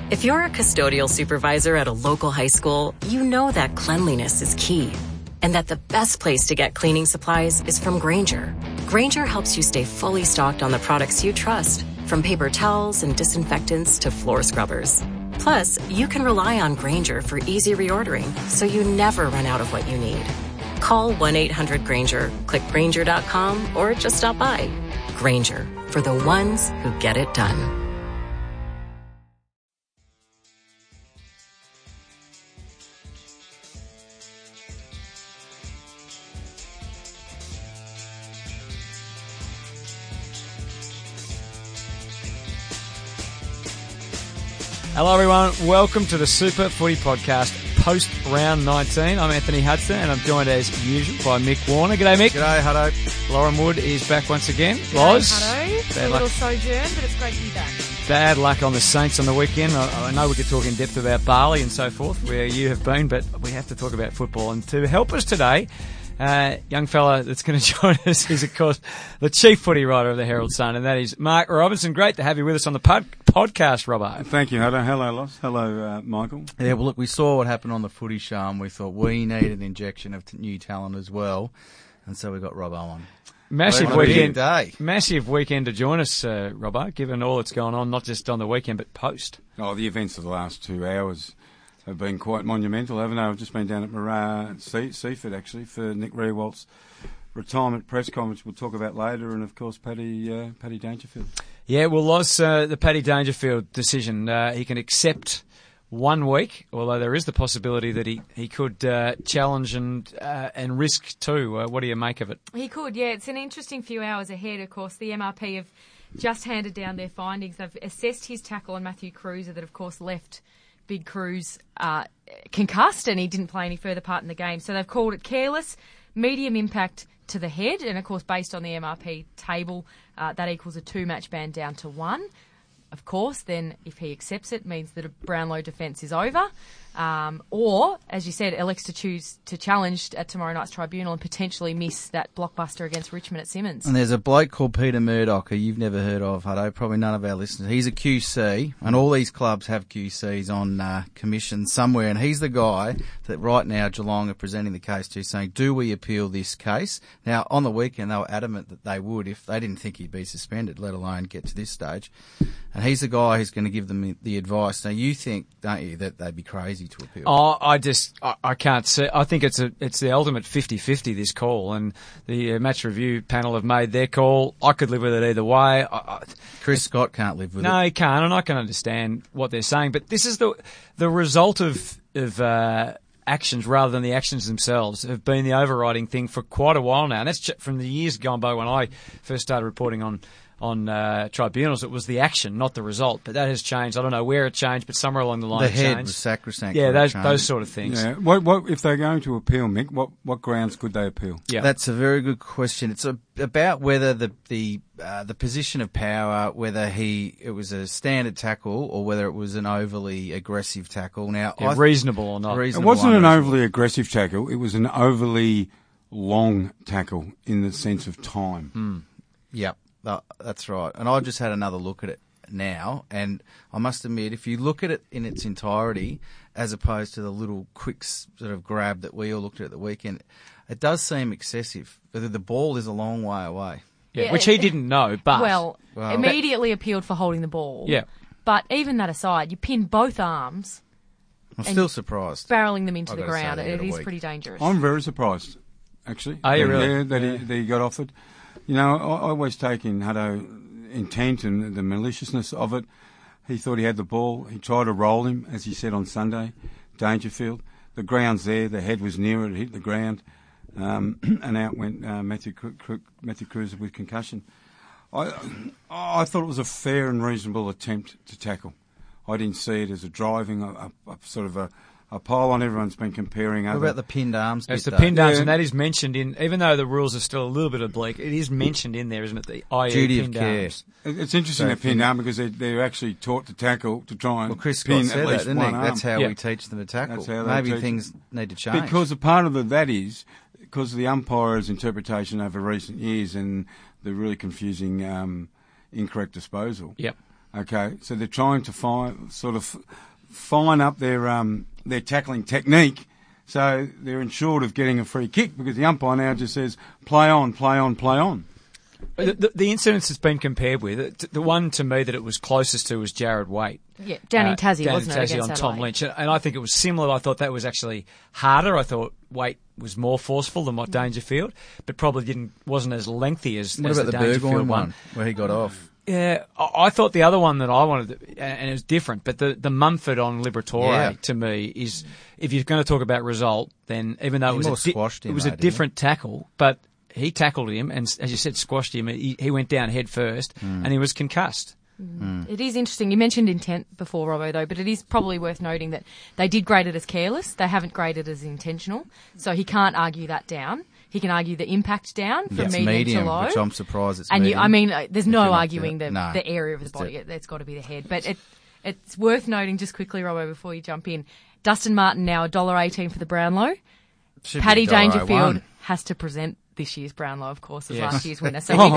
If you're a custodial supervisor at a local high school, you know that cleanliness is key. And that the best place to get cleaning supplies is from Grainger. Grainger helps you stay fully stocked on the products you trust, from paper towels and disinfectants to floor scrubbers. Plus, you can rely on Grainger for easy reordering, so you never run out of what you need. Call 1-800-GRAINGER, click Grainger.com, or just stop by. Grainger, for the ones who get it done. Hello everyone, welcome to the Super Footy Podcast post round 19. I'm Anthony Hudson and I'm joined as usual by Mick Warner. G'day Mick. G'day Hutto. Lauren Wood is back once again. Loz. Hutto. A little sojourn, but it's great to be back. Bad luck on the Saints on the weekend. I know we could talk in depth about Bali and so forth, where you have been, but we have to talk about football. And to help us today, young fella that's going to join us is, of course, the chief footy writer of the Herald Sun, and that is Mark Robinson. Great to have you with us on the podcast, Robbo. Thank you, Hutto. Hello, Loz. Hello, Michael. Yeah, well, look, we saw what happened on the footy show, and we thought we need an injection of new talent as well, and so we got Robbo on. Massive weekend to join us, Robbo, given all that's going on, not just on the weekend, but post. Oh, the events of the last 2 hours have been quite monumental, haven't they? I've just been down at Seaford, actually, for Nick Riewold's retirement press conference we'll talk about later, and, of course, Paddy Dangerfield. Yeah, well, Loz, the Paddy Dangerfield decision, he can accept 1 week, although there is the possibility that he could challenge and risk 2. What do you make of it? He could, yeah. It's an interesting few hours ahead, of course. The MRP have just handed down their findings. They've assessed his tackle on Matthew Cruiser that, of course, left Big Cruz concussed, and he didn't play any further part in the game. So they've called it careless, medium impact to the head, and of course based on the MRP table, that equals a 2-match ban down to 1. Of course, then if he accepts it, means that a Brownlow defence is over. Or, as you said, elects to choose to challenge at tomorrow night's tribunal and potentially miss that blockbuster against Richmond at Simmons. And there's a bloke called Peter Murdoch who you've never heard of, Hutto, probably none of our listeners. He's a QC, and all these clubs have QCs on commission somewhere, and he's the guy that right now Geelong are presenting the case to, saying, do we appeal this case? Now, on the weekend, they were adamant that they would if they didn't think he'd be suspended, let alone get to this stage. And he's the guy who's going to give them the advice. Now, you think, don't you, that they'd be crazy to appeal? Oh, I can't say. I think it's the ultimate 50-50, this call, and the match review panel have made their call. I could live with it either way. Chris Scott can't live with it. No, he can't, and I can understand what they're saying. But this is the result of actions rather than the actions themselves have been the overriding thing for quite a while now. And that's from the years gone by when I first started reporting on tribunals. It was the action, not the result. But that has changed. I don't know where it changed, but somewhere along the line the it changed. head was sacrosanct. Yeah, those sort of things. Yeah. What if they're going to appeal, Mick? What grounds could they appeal? Yeah, that's a very good question. It's about whether the position of power, whether it was a standard tackle or whether it was an overly aggressive tackle. Now, reasonable or not? It wasn't an overly aggressive tackle. It was an overly long tackle in the sense of time. Yep. That's right. And I've just had another look at it now, and I must admit, if you look at it in its entirety, as opposed to the little quick sort of grab that we all looked at the weekend, it does seem excessive. The ball is a long way away. Yeah, which he didn't know, but... Well, immediately appealed for holding the ball. Yeah. But even that aside, you pin both arms... I'm still surprised. Barreling them into the ground. It is pretty dangerous. I'm very surprised, actually. Are you really? That he got offered. You know, I always take in Hutto intent and the maliciousness of it. He thought he had the ball. He tried to roll him, as he said on Sunday, Dangerfield. The ground's there. The head was near it. It hit the ground. And out went Matthew Cruiser with concussion. I thought it was a fair and reasonable attempt to tackle. I didn't see it as a driving, a sort of a pile on. Everyone's been comparing. What about the pinned arms? It's the pinned arms, and that is mentioned in, even though the rules are still a little bit oblique, it is mentioned in there, isn't it? The IE duty pinned of care. arms. It's interesting that pinned arm because they're actually taught to tackle to try and Chris pin Scott said at least that, didn't one he? arm. That's how we teach them to tackle. That's how Maybe teach things need to change. Because a part of that is because of the umpire's interpretation over recent years and the really confusing incorrect disposal. Yep. Okay, so they're trying to fine up their tackling technique, so they're ensured of getting a free kick because the umpire now just says play on, play on, play on. The incidents that's been compared with, the one to me that it was closest to was Jared Waite. Yeah, down in Tassie, down wasn't in it, Tassie against on Tom Adelaide? Lynch. And I think it was similar. I thought that was actually harder. I thought Waite was more forceful than what Dangerfield, but probably wasn't as lengthy as What as about the Dangerfield Burgoyne one where he got off? Yeah, I thought the other one that I wanted, and it was different, but the Mumford on Liberatore to me is, if you're going to talk about result, then even though it was a different tackle, but he tackled him and, as you said, squashed him. He went down head first and he was concussed. It is interesting. You mentioned intent before, Robbo, though, but it is probably worth noting that they did grade it as careless. They haven't graded it as intentional. So he can't argue that down. He can argue the impact down from medium to low. Which I'm surprised it's and medium. There's no arguing the area of the body. It's got to be the head. But it's worth noting, just quickly, Robbo, before you jump in, Dustin Martin now $1.18 for the Brownlow. Paddy Dangerfield has to present this year's Brownlow, of course, as last year's winner. So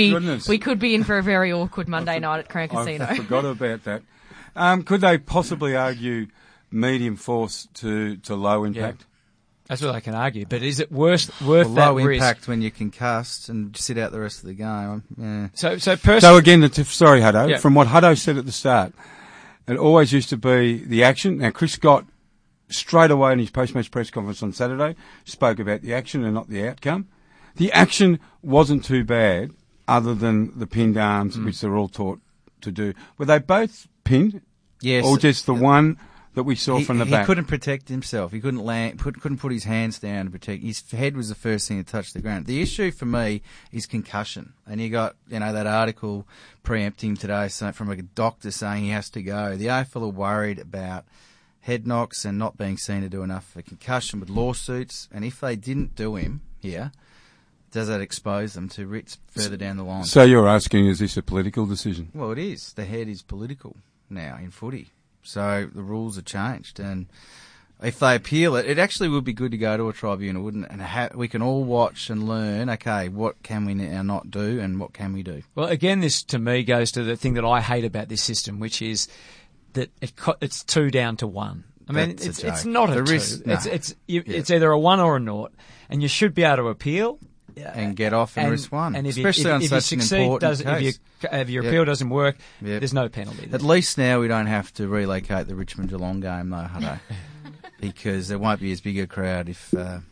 we could be in for a very awkward Monday night at Crown Casino. I forgot about that. Could they possibly argue medium force to low impact? Yeah. That's what I can argue. But is it worth that low risk? Impact when you concussed and sit out the rest of the game? Yeah. So again, sorry, Hutto. Yeah. From what Hutto said at the start, it always used to be the action. Now, Chris Scott, straight away in his post-match press conference on Saturday, spoke about the action and not the outcome. The action wasn't too bad, other than the pinned arms, which they're all taught to do. Were they both pinned? Yes. Or just the one that we saw from the back? He couldn't protect himself. He couldn't couldn't put his hands down to protect. His head was the first thing to touch the ground. The issue for me is concussion. And you got, that article preempting today from a doctor saying he has to go. The AFL are worried about head knocks and not being seen to do enough for concussion with lawsuits. And if they didn't do him here, does that expose them to writs further down the line? So you're asking, is this a political decision? Well, it is. The head is political now in footy. So the rules are changed. And if they appeal it, it actually would be good to go to a tribunal, wouldn't it? And we can all watch and learn, okay, what can we now not do and what can we do? Well, again, this to me goes to the thing that I hate about this system, which is that it's 2 down to 1. I mean, it's not a 2. No. It's either a 1 or a 0, and you should be able to appeal. And get off and risk 1. And especially on such an important case. If your appeal doesn't work, there's no penalty. At least now we don't have to relocate the Richmond-Geelong game, though, Hutto. Because there won't be as big a crowd if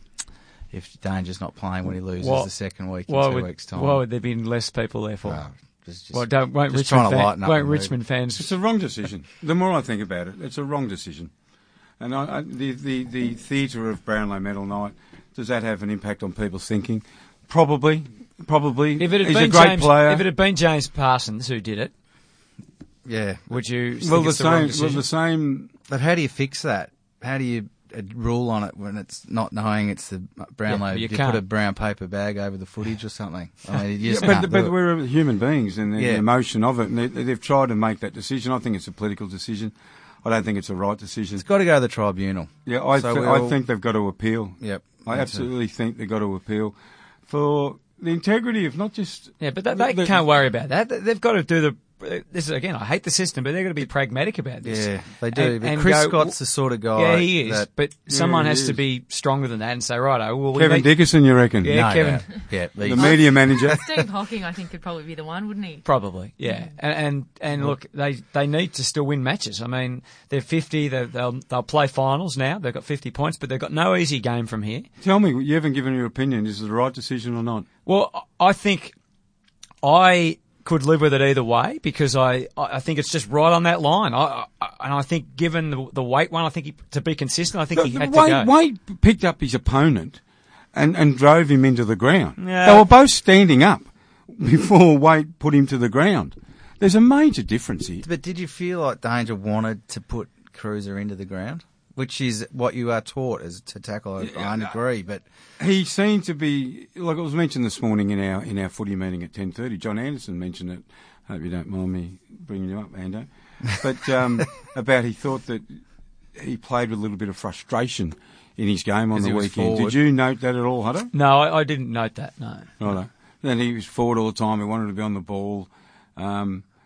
Danger's not playing when he loses the second week in 2 weeks' time. Why would there be less people there for? Won't Richmond fans? It's a wrong decision. The more I think about it, it's a wrong decision. And the theatre of Brownlow Medal Night, does that have an impact on people's thinking? Probably. If it had He's been a great player. If it had been James Parsons who did it, would you? Think it's the wrong decision? The same. But how do you fix that? How do you rule on it when it's not knowing it's the Brownlow? You put a brown paper bag over the footage or something. I mean, but we're human beings and the emotion of it, and they've tried to make that decision. I think it's a political decision. I don't think it's a right decision. It's got to go to the tribunal. Yeah, I think they've got to appeal. Yep. I absolutely think they've got to appeal for the integrity of not just... Yeah, but they can't worry about that. They've got to do the... This is, again, I hate the system, but they've got to be pragmatic about this. Yeah, they do. But Chris Scott's the sort of guy... Yeah, he is. But someone has to be stronger than that and say, righto... Well, Kevin Dickerson, you reckon? Yeah, no, Kevin. Yeah, the media manager. Steve Hocking, I think, could probably be the one, wouldn't he? Probably, yeah. And look, they need to still win matches. I mean, they're 50. They'll play finals now. They've got 50 points, but they've got no easy game from here. Tell me, you haven't given your opinion. Is it the right decision or not? Well, I think I could live with it either way because I think it's just right on that line. And I think given the weight one, I think to be consistent, I think he had to go. Wade picked up his opponent and drove him into the ground. Yeah. They were both standing up before Wade put him to the ground. There's a major difference here. But did you feel like Danger wanted to put Cruiser into the ground? Which is what you are taught as to tackle. I agree, but he seemed to be, like it was mentioned this morning in our footy meeting at 10:30. John Anderson mentioned it. Hope you don't mind me bringing you up, Ando. But about he thought that he played with a little bit of frustration in his game on the weekend. Did you note that at all, Hutto? No, I didn't note that. No. Righto. Then he was forward all the time. He wanted to be on the ball.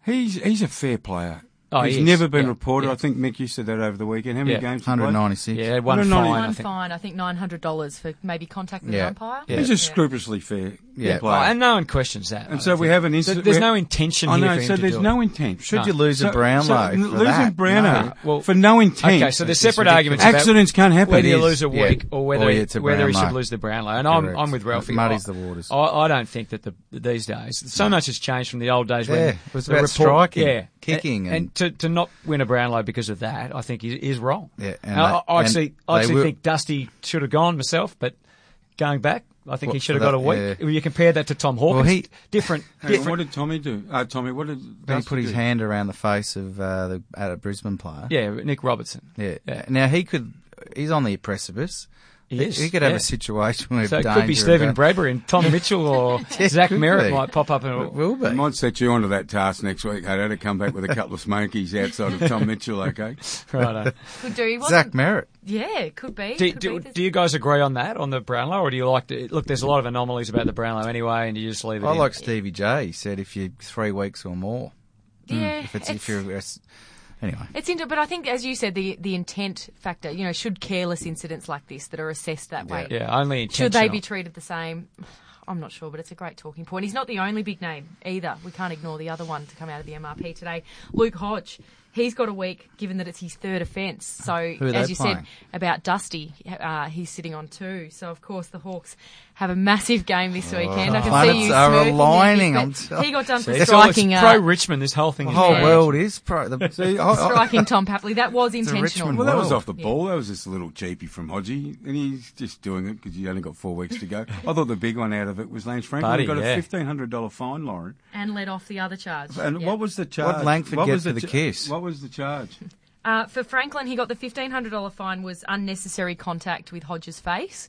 He's a fair player. Oh, he's he is. never been Yeah, reported. yeah. I think Mick, you said that over the weekend. How many Yeah. games? Did he play? 196. Yeah, one 190. fine, I One think. fine, I think $900 for maybe contact with Yeah. an umpire. Yeah. He's a scrupulously fair Yeah. player. Oh, and no one questions that. And I so don't we think. have an incident. There's no intention I here know. for him So to there's do no it. intent. Should you lose a Brownlow for losing that? Brownlow No. Well, for no intent. Okay, so there's It's separate arguments about accidents can't happen. whether you It is. lose a week or whether it's a whether he Brownlow. should lose the Brownlow. And Correct. I'm with Ralphie. It muddies the waters. I don't think that these days so much has changed from the old days Yeah, when it was the about striking, yeah, kicking and to not win a Brownlow because of that, I think is wrong. Yeah, and Now, they- I actually and they will- think Dusty should have gone myself, but going back, I think Well, he should have for got a that, week. yeah. If you compare that to Tom Hawkins, he- different. Hang on, what did Tommy do? Tommy, what did He Dusty put his do? hand around the face of a Brisbane player. Yeah, Nick Robertson. Yeah. Yeah. Now he's on the precipice. He is, He could have yeah. a situation where So it danger could be Stephen about- Bradbury and Tom Mitchell or Yeah, Zach could Merritt be. might pop up and It will be. I might set you onto that task next week, Hato, to come back with a couple of smokies outside of Tom Mitchell, okay? Righto. Could do. He wasn't, Zach Merritt. Yeah, it could be. Do you guys agree on that, on the Brownlow, or do you like to... Look, there's a lot of anomalies about the Brownlow anyway, and you just leave it I in. like Stevie J. He said if you're 3 weeks or more. Yeah, If you're anyway. It's but I think, as you said, the intent factor. You know, should careless incidents like this that are assessed that way, Yeah, only intentional. should they be treated the same? I'm not sure, but it's a great talking point. He's not the only big name either. We can't ignore the other one to come out of the MRP today. Luke Hodge. He's got a week, given that it's his third offence. So, Who are as they you playing? said about Dusty, he's sitting on 2. So, of course, the Hawks have a massive game this weekend. I can planets see you are smirking, aligning, Nick, I'm but telling he got done for It's all- striking. it's pro-Richmond, this whole thing. The is whole pro. world is pro. See, striking Tom Papley. That was intentional. Richmond Well, that was Well, off the ball. That was just a little cheapy from Hodgie, and he's just doing it because he only got 4 weeks to go. I thought the big one out of it was Lance Franklin. Buddy, He got yeah. a $1,500 fine, Lauren. And let off the other charge. And Yeah. what was the charge? What Langford What get was for the kiss? What was the charge? For Franklin, he got the $1,500 fine was unnecessary contact with Hodge's face,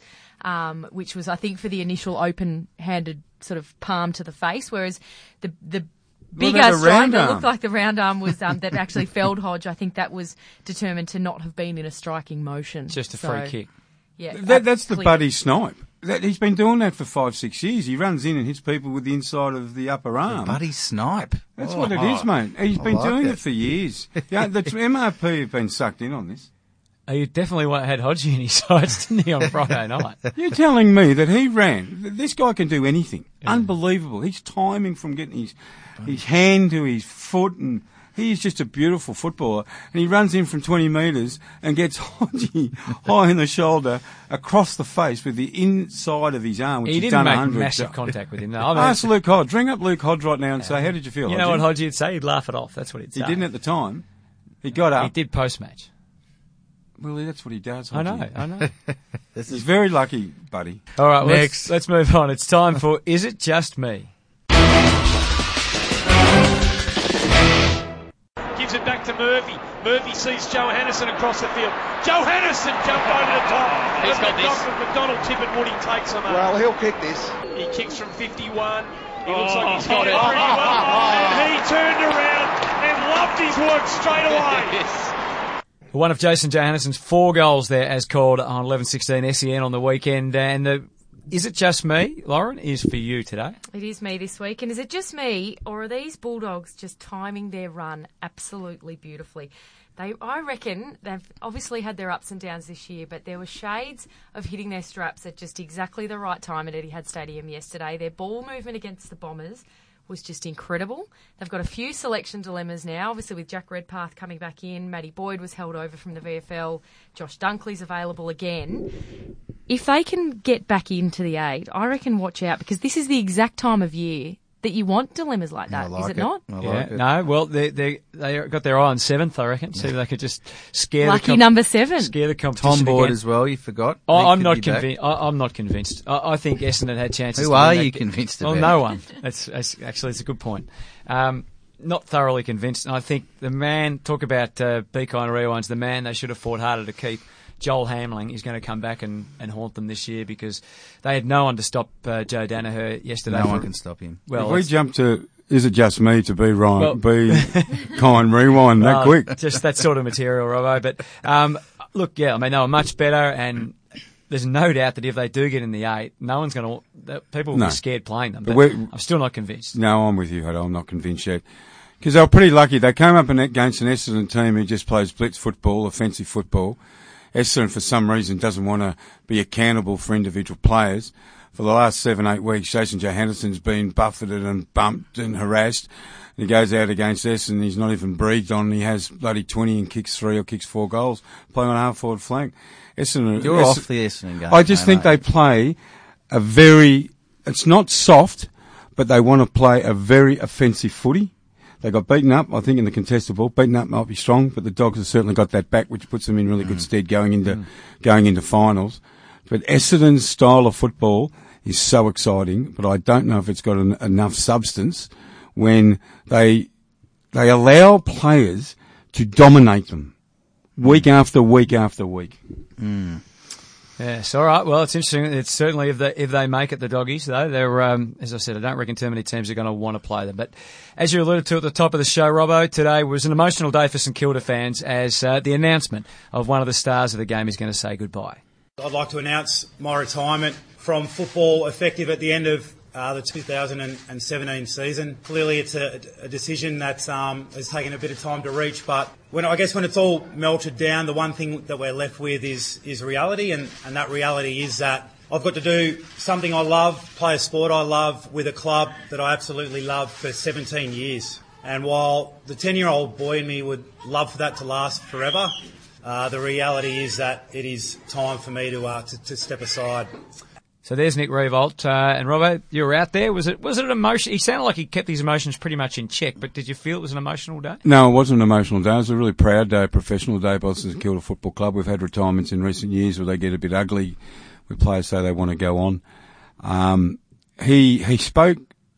which was, I think, for the initial open-handed sort of palm to the face, whereas the bigger about the strike round that arm? looked like the round arm was that actually felled Hodge. I think that was determined to not have been in a striking motion. Just a So, free kick. Yeah, That's the clear. buddy snipe. He's been doing that for 5-6 years. He runs in and hits people with the inside of the upper arm. Buddy snipe. That's Oh. what it is, mate. He's been like doing it. it for years. Yeah, the MRP have been sucked in on this. You definitely had Hodgie in his sights, didn't he, on Friday night? You're telling me that he ran. This guy can do anything. Unbelievable. He's timing from getting his hand to his foot, and he's just a beautiful footballer. And he runs in from 20 metres and gets Hodgie high in the shoulder across the face with the inside of his arm, which He he's didn't done make 100 massive times. contact with him. No, I mean, Ask Luke Hodge. Ring up Luke Hodge right now and say, how did you feel, you know what Hodgie? Hodgie would say? He'd laugh it off. That's what he'd say. He didn't at the time. He got up. He did post-match. Well, that's what he does, I Hodgie. know. He's very lucky, buddy. All right, Next. let's move on. It's time for Is It Just Me? Gives it back to Murphy. Murphy sees Joe Hannison across the field. Joe Hannison jumped over the top. He's got this. McDonald Tippett Woody takes him up. Well, he'll kick this. He kicks from 51. He looks like he's got got it it. pretty well. And he turned around and loved his work straight away. One of Jason Johanneson's 4 goals there, as called on 11:16 SEN on the weekend. And the Is It Just Me, Lauren, is for you today. It is me this week. And is it just me, or are these Bulldogs just timing their run absolutely beautifully? I reckon they've obviously had their ups and downs this year, but there were shades of hitting their straps at just exactly the right time at Etihad Stadium yesterday. Their ball movement against the Bombers was just incredible. They've got a few selection dilemmas now, obviously with Jack Redpath coming back in. Matty Boyd was held over from the VFL. Josh Dunkley's available again. If they can get back into the 8, I reckon watch out, because this is the exact time of year that you want dilemmas like that, I like is it not? I like it. No, well, they got their eye on 7th, I reckon. See if they could just scare Lucky number 7. scare the competition Tom Boyd again. as well, you forgot. I'm He not could be back. convinced. I'm not convinced. I think Essendon had chances. Who to are win that you game. convinced Well, about? no one. That's actually, it's a good point. Not thoroughly convinced. And I think the man, talk about be kind rewinds, the man they should have fought harder to keep, Joel Hamling, is going to come back and haunt them this year, because they had no one to stop Joe Danaher yesterday. No one can stop him. Well, if we it's- jump to, is it just me to be Ryan? Well- Be kind, rewind that quick. Just that sort of material, Robbo. But look, yeah, I mean, they were much better, and there's no doubt that if they do get in the 8, no one's going to. People will No. be scared playing them. But But we're- I'm still not convinced. No, I'm with you, Hutto. I'm not convinced yet. Because they were pretty lucky. They came up against an Essendon team who just plays blitz football, offensive football. Essendon, for some reason, doesn't want to be accountable for individual players. For the last 7-8 weeks, Jason Johannesson's been buffeted and bumped and harassed. And he goes out against Essendon, he's not even breathed on. He has bloody 20 and kicks 3 or kicks 4 goals, playing on half forward flank. You're off the Essendon game. I just think they play a very, it's not soft, but they want to play a very offensive footy. They got beaten up, I think, in the contested ball. Beaten up might be strong, but the Dogs have certainly got that back, which puts them in really good stead going into finals. But Essendon's style of football is so exciting, but I don't know if it's got enough substance when they allow players to dominate them week after week after week. Yes, all right. Well, it's interesting. It's certainly if they make it, the Doggies, though, they're, as I said, I don't reckon too many teams are going to want to play them. But as you alluded to at the top of the show, Robbo, today was an emotional day for St Kilda fans as the announcement of one of the stars of the game is going to say goodbye. I'd like to announce my retirement from football effective at the end of the 2017 season. Clearly it's a decision that has taken a bit of time to reach, but when it's all melted down, the one thing that we're left with is reality, and that reality is that I've got to do something I love, play a sport I love with a club that I absolutely love for 17 years. And while the 10-year-old boy in me would love for that to last forever, the reality is that it is time for me to step aside. So there's Nick Riewoldt, and Robbo, you were out there. Was it an emotion? He sounded like he kept his emotions pretty much in check, but did you feel it was an emotional day? No, it wasn't an emotional day. It was a really proud day, a professional day by the St Kilda Football Club. We've had retirements in recent years where they get a bit ugly, where players say they want to go on. He spoke.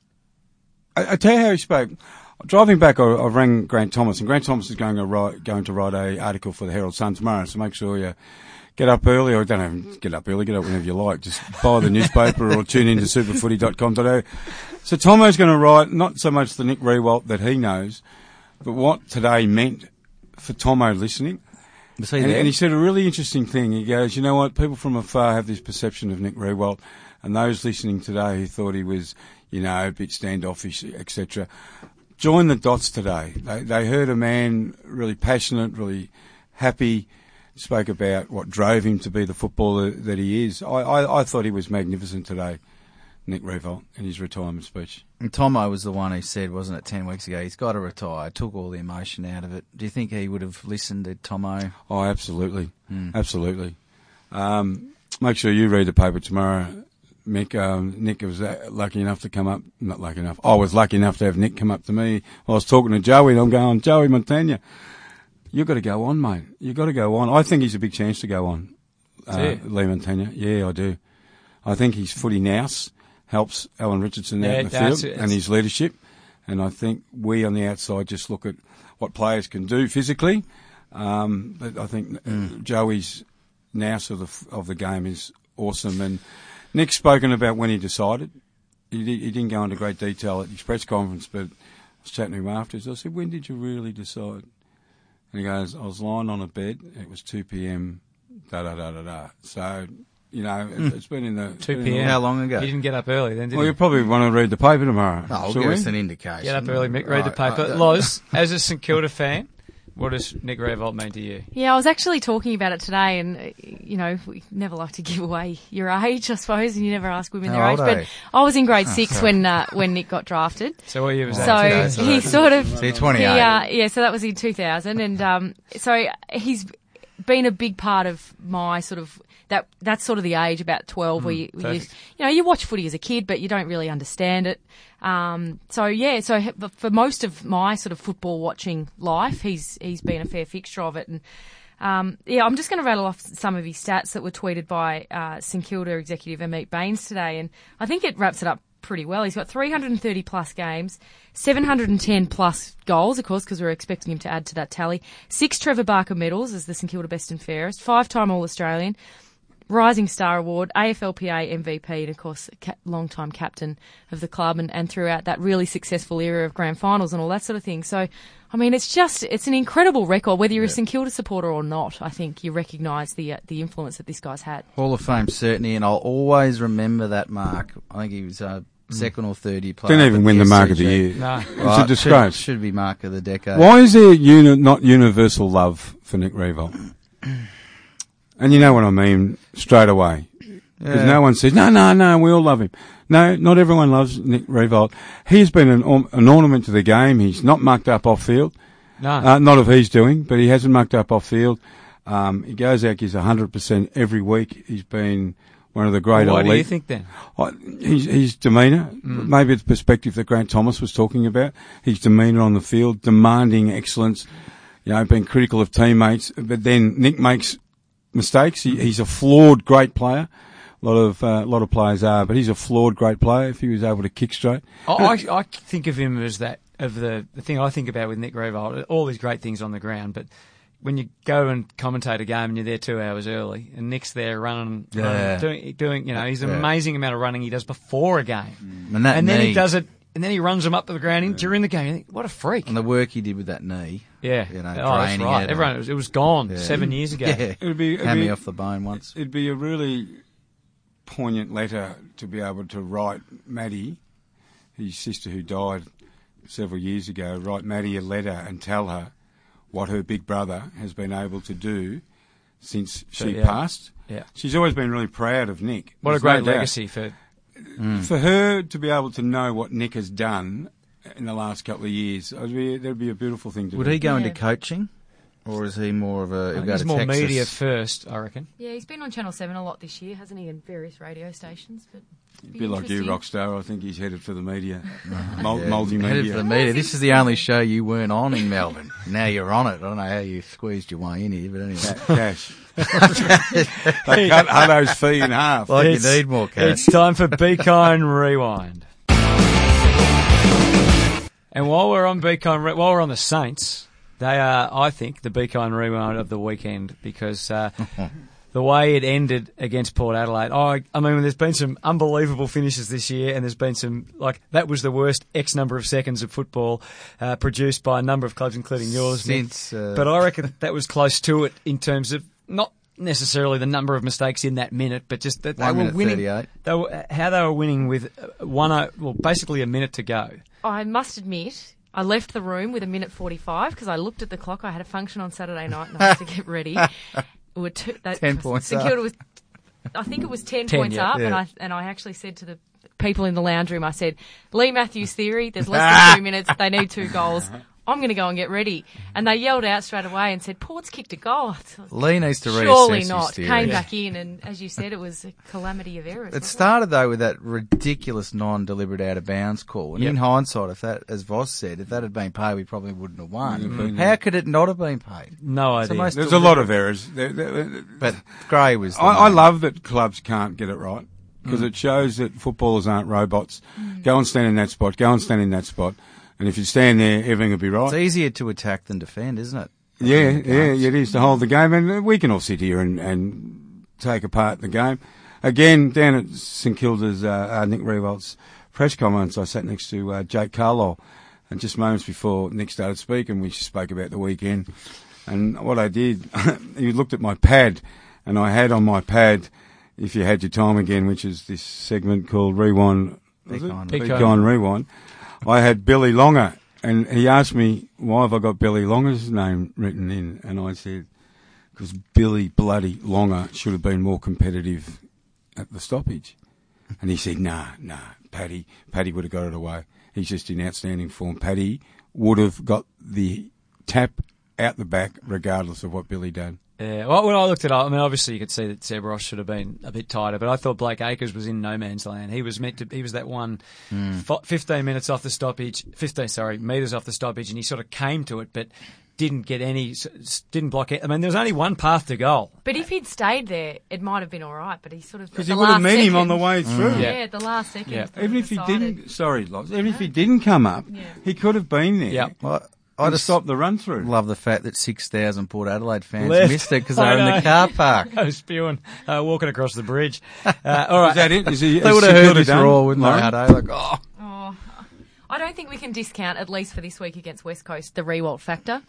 I tell you how he spoke. Driving back, I rang Grant Thomas, and Grant Thomas is going to write a article for the Herald Sun tomorrow. So make sure you get up early, or don't have get up early, get up whenever you like. Just buy the newspaper or tune into superfooty.com.au. So Tomo's going to write not so much the Nick Riewoldt that he knows, but what today meant for Tomo listening. And he said a really interesting thing. He goes, you know what, people from afar have this perception of Nick Riewoldt, and those listening today who thought he was, a bit standoffish, etc., join the dots today. They heard a man really passionate, really happy, spoke about what drove him to be the footballer that he is. I thought he was magnificent today, Nick Riewoldt, in his retirement speech. And Tomo was the one who said, wasn't it, 10 weeks ago, he's got to retire, took all the emotion out of it. Do you think he would have listened to Tomo? Oh, absolutely. Absolutely. Make sure you read the paper tomorrow, Mick. Nick was lucky enough to come up. Not lucky enough. I was lucky enough to have Nick come up to me. I was talking to Joey, and I'm going, Joey Montagna, you've got to go on, mate. You've got to go on. I think he's a big chance to go on, Lee Montagna. Yeah, I do. I think his footy nous helps Alan Richardson out in the field and his leadership. And I think we on the outside just look at what players can do physically. But I think Joey's nous of the game is awesome. And Nick's spoken about when he decided. He didn't go into great detail at his press conference, but I was chatting to him afterwards. I said, when did you really decide? And he goes, I was lying on a bed. It was 2 p.m. So, it's been in the 2 p.m. How long ago? You didn't get up early then, did you? Well, you probably want to read the paper tomorrow. Oh, give us an indication. Get up early, Mick, read the paper. Loz, as a St Kilda fan, what does Nick Riewoldt mean to you? Yeah, I was actually talking about it today, and, we never like to give away your age, I suppose, and you never ask women their age. But I was in grade 6 when Nick got drafted. So what year was that? So he sort of... So you're 28. So that was in 2000, and so he's been a big part of my sort of... That's sort of the age, about 12, where you watch footy as a kid, but you don't really understand it. So for most of my sort of football watching life, he's been a fair fixture of it. And I'm just going to rattle off some of his stats that were tweeted by St Kilda executive Amit Baines today, and I think it wraps it up pretty well. He's got 330 plus games, 710 plus goals, of course, because we're expecting him to add to that tally. 6 Trevor Barker medals as the St Kilda best and fairest, 5-time All-Australian, Rising Star Award, AFLPA MVP, and of course, long-time captain of the club, and throughout that really successful era of grand finals and all that sort of thing. So, I mean, it's an incredible record. Whether you're a St Kilda supporter or not, I think you recognise the influence that this guy's had. Hall of Fame certainty, and I'll always remember that mark. I think he was second or third year player. Didn't even win the mark of the SCG. year. No. It's Right, a disgrace. Should be mark of the decade. Why is there not universal love for Nick Riewoldt? And you know what I mean straight away. Because no one says, no, we all love him. No, not everyone loves Nick Riewoldt. He's been an ornament to the game. He's not mucked up off field. No. Not of he's doing, but he hasn't mucked up off field. He goes out, gives 100% every week. He's been one of the great Why elite. do you think then? His demeanour, maybe the perspective that Grant Thomas was talking about, his demeanour on the field, demanding excellence, being critical of teammates. But then Nick makes mistakes. He's a flawed great player. A lot of players are, but he's a flawed great player if he was able to kick straight. I think of him as that, of the thing I think about with Nick Riewoldt, all these great things on the ground, but when you go and commentate a game and you're there 2 hours early, and Nick's there running doing he's an amazing amount of running he does before a game, And then he does it, and then he runs them up to the ground during the game. You think, what a freak! And the work he did with that knee. Yeah, Draining that's right. it. Everyone, it was gone 7 years ago. Yeah. It'd be Hammy off the bone once. It'd be a really poignant letter to be able to write Maddie, his sister who died several years ago, write Maddie a letter and tell her what her big brother has been able to do since she passed. Yeah. She's always been really proud of Nick. What There's a great no doubt. legacy for. For her to be able to know what Nick has done in the last couple of years, that'd be a beautiful thing to Would do. he go into coaching? Or is he more of a... he'll go He's to more Texas? media first, I reckon. Yeah, he's been on Channel 7 a lot this year, hasn't he, in various radio stations? But A bit like you, interesting. Rockstar. I think he's headed for the media, Headed multimedia. for the media. This is the only show you weren't on in Melbourne. Now you're on it. I don't know how you squeezed your way in here, but anyway. Cash. They cut Hutto's fee in half. Like It's- you need more cash. It's time for Be Kind Rewind. And while we're on while we're on the Saints, they are, I think, the Be Kind Rewind of the weekend because the way it ended against Port Adelaide. I mean, there's been some unbelievable finishes this year, and there's been some, that was the worst X number of seconds of football produced by a number of clubs, including yours, Nick. But I reckon that was close to it in terms of not necessarily the number of mistakes in that minute, but just that they were winning. 38. How they were winning with basically a minute to go. I must admit, I left the room with 1:45 because I looked at the clock. I had a function on Saturday night and I had to get ready. 10 points St up. Kilda was, I think it was 10 10, points yeah. up, Yeah. and I actually said to the people in the lounge room, I said, Lee Matthews' theory, there's less than 2 minutes, they need 2 goals. I'm going to go and get ready. And they yelled out straight away and said, Port's kicked a goal. Lee needs to reassess Surely his not. theory. Came back in, and as you said, it was a calamity of errors. It started though with that ridiculous non-deliberate out of bounds call, and in hindsight, if that, as Voss said, if that had been paid, we probably wouldn't have won. How could it not have been paid? No It's the idea. most There's a lot of errors. But Gray was. I love that clubs can't get it right because it shows that footballers aren't robots. Go and stand in that spot. Go and stand in that spot. And if you stand there, everything will be right. It's easier to attack than defend, isn't it? Yeah, it is to hold the game, and we can all sit here and take apart the game. Again, down at St Kilda's, Nick Riewoldt's press conference, I sat next to Jake Carlisle, and just moments before Nick started speaking, we spoke about the weekend. And what I did, he looked at my pad, and I had on my pad, If You Had Your Time Again, which is this segment called Rewind. Be Kind. Be Kind Rewind. I had Billy Longer, and he asked me, why have I got Billy Longer's name written in? And I said, because Billy bloody Longer should have been more competitive at the stoppage. And he said, nah, Paddy would have got it away. He's just in outstanding form. Paddy would have got the tap out the back regardless of what Billy done. Yeah, well, when I looked it up, I mean, obviously you could see that Seb Ross should have been a bit tighter, but I thought Blake Acres was in no man's land. He was that one 15 minutes off the stoppage, metres off the stoppage, and he sort of came to it, but didn't block it. I mean, there was only one path to goal. But if he'd stayed there, it might have been all right. But he sort of Because he would have met him on the way through. Yeah, at the last second. Yeah. sort of Even if he decided. didn't, even if he didn't come up, he could have been there. Yeah. Well, I I just just stopped the run through. love the fact that 6,000 Port Adelaide fans Left. missed it because they were in I the know. car park. I was spewing, walking across the bridge. All right. Is that it? They would have heard this roar, wouldn't they, Hutto? Like, oh. I don't think we can discount, at least for this week against West Coast, the Riewoldt factor.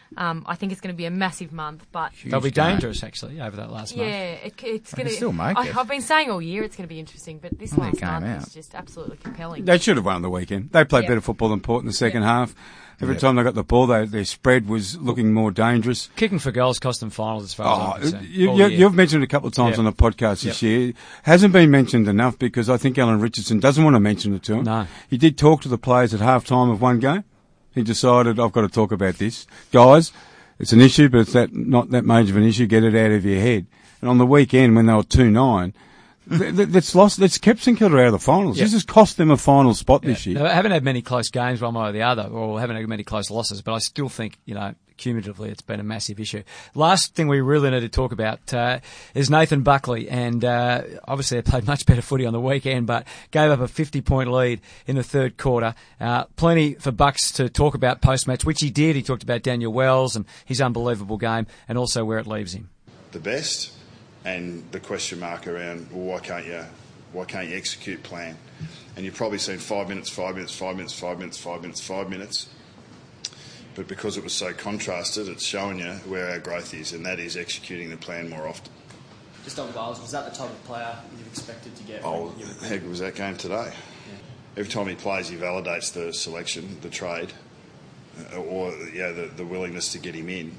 I think it's going to be a massive month, but They'll be dangerous, actually, over that last month. yeah, it's going to still make it. I've been saying all year it's going to be interesting, but this Only last came month out. is just absolutely compelling. They should have won the weekend. They played Yeah. better football than Port in the second Yeah. half. Every time they got the ball, their spread was looking more dangerous. Kicking for goals cost them finals as far as I'm concerned. You've mentioned it a couple of times Yep. on the podcast this year. Hasn't been mentioned enough because I think Alan Richardson doesn't want to mention it to him. No. He did talk to the players at half-time of one game. He decided, I've got to talk about this. Guys, it's an issue, but it's not that major of an issue. Get it out of your head. And on the weekend, when they were 2-9, that's kept St Kilda out of the finals. Yeah. This has cost them a final spot this year. They haven't had many close games one way or the other, or haven't had many close losses, but I still think, cumulatively it's been a massive issue. Last thing we really need to talk about is Nathan Buckley, and obviously they played much better footy on the weekend, but gave up a 50-point lead in the third quarter. Plenty for Bucks to talk about post-match, which he did. He talked about Daniel Wells and his unbelievable game, and also where it leaves him. The best, and the question mark around, well, why can't you execute plan? And you've probably seen 5 minutes, 5 minutes, 5 minutes, 5 minutes, 5 minutes, 5 minutes. But because it was so contrasted, it's showing you where our growth is, and that is executing the plan more often. Just on goals, was that the type of player you've expected to get? Oh, heck, was that game today? Yeah. Every time he plays, he validates the selection, the trade, or the willingness to get him in.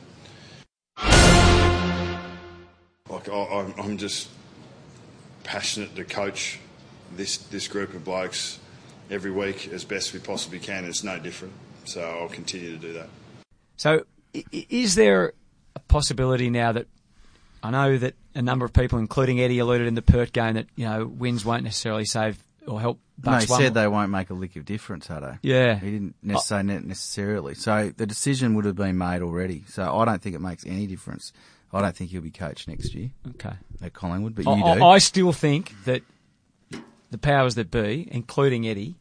Like I'm just passionate to coach this group of blokes every week as best we possibly can. It's no different, so I'll continue to do that. So, is there a possibility now that I know that a number of people, including Eddie, alluded in the Perth game that wins won't necessarily save or help Bucks? No, he said they won't make a lick of difference, Hutto. Yeah, he didn't necessarily. So the decision would have been made already. So I don't think it makes any difference. I don't think he'll be coached next year. Okay. At Collingwood, but you do. I still think that the powers that be, including Eddie,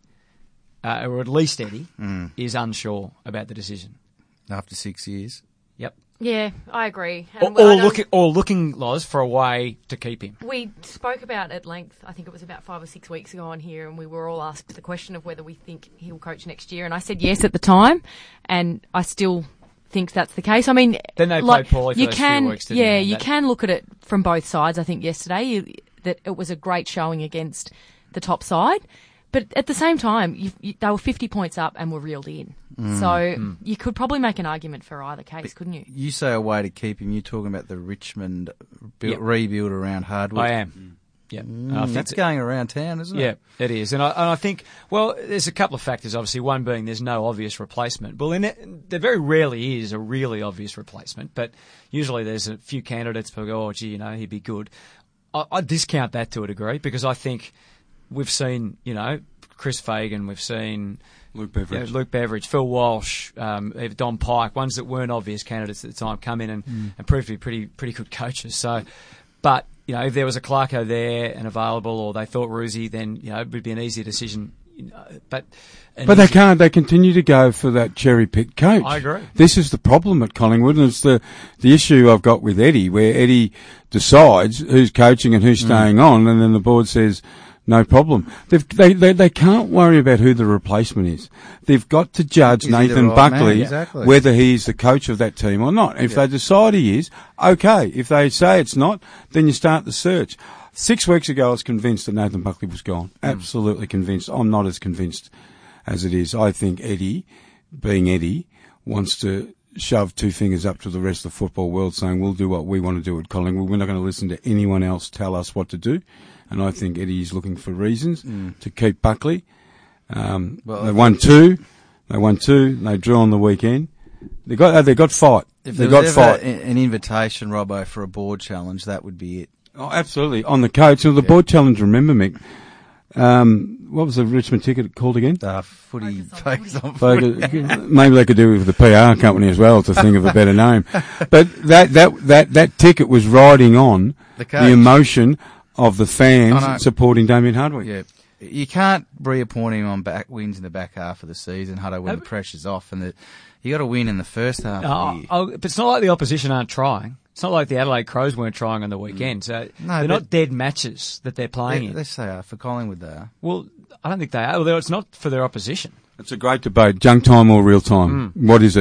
or at least Eddie, is unsure about the decision. After 6 years? Yep. Yeah, I agree. And looking, Loz, for a way to keep him. We spoke about at length, I think it was about 5 or 6 weeks ago on here, and we were all asked the question of whether we think he'll coach next year, and I said yes at the time, and I still think that's the case. I mean, then they played poorly for those few weeks, didn't they? You can look at it from both sides. I think yesterday that it was a great showing against the top side, but at the same time, they were 50 points up and were reeled in. So you could probably make an argument for either case, couldn't you? You say a way to keep him. You're talking about the Richmond rebuild around Hardwick. I am. Yeah, that's going around town, isn't it? Yeah, it is. And I think, well, there's a couple of factors, obviously. One being there's no obvious replacement. Well, there very rarely is a really obvious replacement, but usually there's a few candidates who go, he'd be good. I discount that to a degree because I think we've seen, Chris Fagan, we've seen Luke Beveridge, Phil Walsh, even Don Pike, ones that weren't obvious candidates at the time, come in and prove to be pretty good coaches. So, but if there was a Clarko there and available, or they thought Roosie, then it would be an easier decision. But they can't. They continue to go for that cherry-picked coach. I agree. This is the problem at Collingwood, and it's the issue I've got with Eddie, where Eddie decides who's coaching and who's staying on, and then the board says, no problem. They can't worry about who the replacement is. They've got to judge Nathan Buckley whether he's the coach of that team or not. If they decide he is, okay. If they say it's not, then you start the search. 6 weeks ago, I was convinced that Nathan Buckley was gone. Absolutely convinced. I'm not as convinced as it is. I think Eddie, being Eddie, wants to shove two fingers up to the rest of the football world saying, we'll do what we want to do at Collingwood. We're not going to listen to anyone else tell us what to do. And I think Eddie is looking for reasons to keep Buckley. They won two. They drew on the weekend. They got fight. If there was ever an invitation, Robbo, for a board challenge, that would be it. Oh, absolutely. On the coach. So the board challenge, remember, Mick, what was the Richmond ticket called again? Footy. Focus on footy. Maybe they could do it with the PR company as well to think of a better name. But that ticket was riding on the emotion of the fans supporting Damien Hardwick. Yeah. You can't reappoint him on wins in the back half of the season, Hutto, when the pressure's off, and you got to win in the first half of the year. But it's not like the opposition aren't trying. It's not like the Adelaide Crows weren't trying on the weekend. So they're not dead matches that they're playing in. Yes, they are. For Collingwood, they are. Well, I don't think they are. Well, it's not for their opposition. It's a great debate. Junk time or real time? What is it?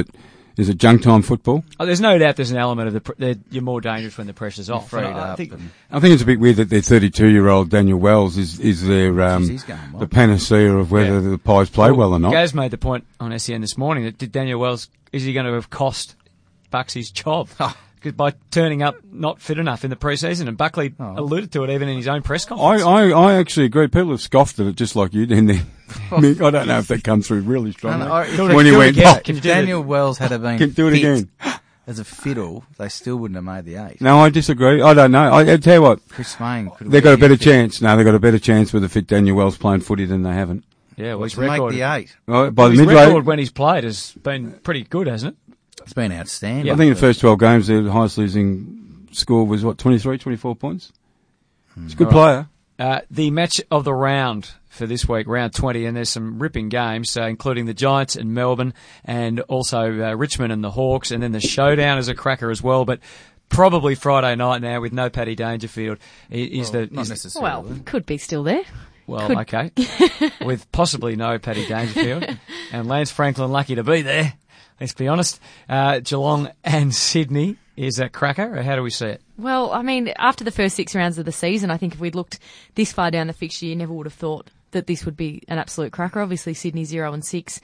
Is it junk time football? Oh, there's no doubt there's an element of you're more dangerous when the pressure's off. Freed I up. think, I think it's a bit weird that their 32-year-old Daniel Wells is their he's going well. the panacea of whether the Pies play well or not. Gaz made the point on SEN this morning that did Daniel Wells, is he going to have cost Bucks' job? Because by turning up not fit enough in the pre-season, and Buckley alluded to it even in his own press conference. I actually agree. People have scoffed at it just like you did then. Mick, I don't know if that comes through really strongly. When you went, if Daniel Wells had been do it fit again as a fiddle, they still wouldn't have made the 8. No, I disagree. I don't know. I tell you what, Chris Swain could have they've got a better chance. No, they've got a better chance with a fit Daniel Wells playing footy than they haven't. Yeah, well, his to make record, the 8. Well, by the his midway, record when he's played has been pretty good, hasn't it? It's been outstanding. I think in the first 12 games, their highest losing score was 23, 24 points. He's a good player. The match of the round for this week, round 20, and there's some ripping games, including the Giants and Melbourne, and also Richmond and the Hawks, and then the showdown is a cracker as well, but probably Friday night now with no Paddy Dangerfield Not necessarily. Well, could be still there. Well, okay. With possibly no Paddy Dangerfield, and Lance Franklin lucky to be there. Let's be honest. Geelong and Sydney is a cracker, or how do we see it? Well, I mean, after the first 6 rounds of the season, I think if we'd looked this far down the fixture, you never would have thought that this would be an absolute cracker. Obviously, Sydney 0-6.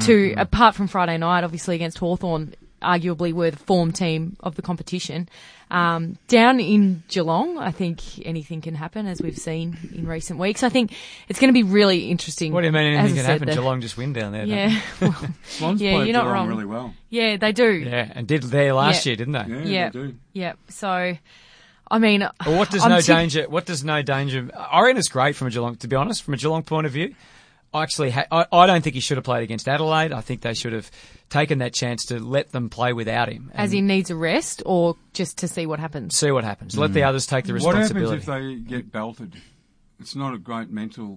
Apart from Friday night, obviously against Hawthorn, arguably were the form team of the competition. Down in Geelong, I think anything can happen, as we've seen in recent weeks. I think it's going to be really interesting. What do you mean anything can happen? Geelong just win down there. Yeah, Swans yeah, played you're not Geelong wrong. really well. Yeah, they do. Yeah, and did there last year, didn't they? Yeah, they do. Yeah. So, I mean, Well, what does no danger? I reckon it's great from a Geelong. To be honest, from a Geelong point of view, I don't think he should have played against Adelaide. I think they should have taken that chance to let them play without him. As he needs a rest, or just to see what happens? See what happens. Let the others take the What responsibility. happens if they get belted? It's not a great mental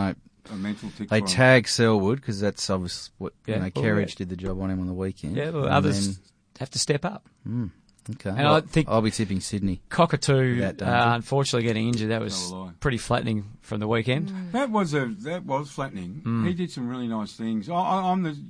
tick. They for tag Selwood because that's obviously what Kerridge Kerridge did the job on him on the weekend. Yeah, well, And others have to step up. Okay. And I think I'll be tipping Sydney. Cockatoo, Without danger. unfortunately getting injured. That was So will I. pretty flattening from the weekend. That was flattening. He did some really nice things. I'm on the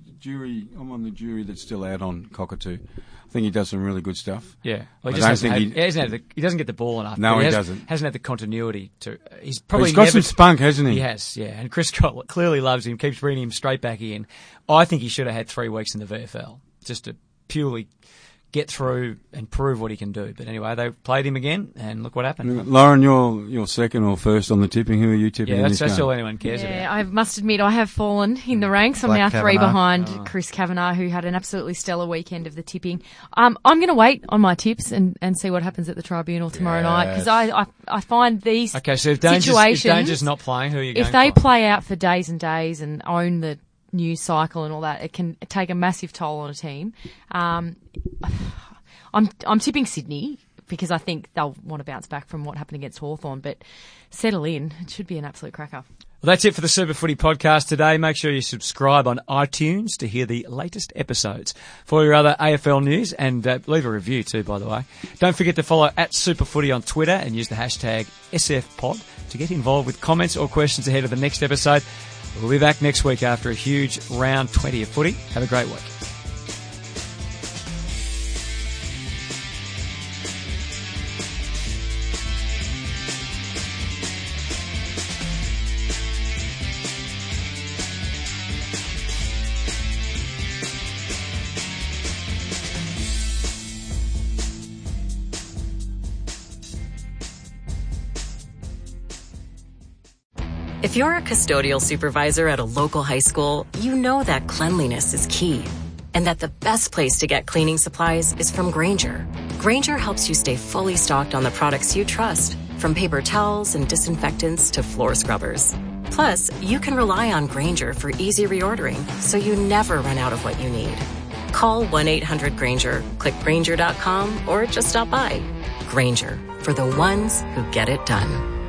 jury that's still out on Cockatoo. I think he does some really good stuff. Yeah, well, I he don't just think he doesn't get the ball enough. No, but he doesn't. Hasn't had the continuity to. He's But probably he's got never, some spunk, hasn't he? He has, yeah. And Chris Scott clearly loves him. Keeps bringing him straight back in. I think he should have had 3 weeks in the VFL just to purely get through and prove what he can do. But anyway, they played him again, and look what happened. Lauren, you're second or first on the tipping. Who are you tipping? Yeah, in that's this game? all anyone cares Yeah, about. I must admit I have fallen in the ranks. I'm Black now 3 Kavanagh. behind Chris Kavanagh, who had an absolutely stellar weekend of the tipping. I'm going to wait on my tips and see what happens at the tribunal tomorrow night, because I find these Okay, so if situations, Danger's not playing, who are you going if they for? play out for days and days and own the news cycle and all that, it can take a massive toll on a team. I'm tipping Sydney because I think they'll want to bounce back from what happened against Hawthorn, but settle in. It should be an absolute cracker. Well, that's it for the Super Footy podcast today. Make sure you subscribe on iTunes to hear the latest episodes. For your other AFL news, and leave a review too, by the way. Don't forget to follow @SuperFooty on Twitter and use the hashtag SFPod to get involved with comments or questions ahead of the next episode. We'll be back next week after a huge round 20 of footy. Have a great week. If you're a custodial supervisor at a local high school, you know that cleanliness is key. And that the best place to get cleaning supplies is from Grainger. Grainger helps you stay fully stocked on the products you trust, from paper towels and disinfectants to floor scrubbers. Plus, you can rely on Grainger for easy reordering, so you never run out of what you need. Call 1-800-GRAINGER, click Grainger.com, or just stop by. Grainger, for the ones who get it done.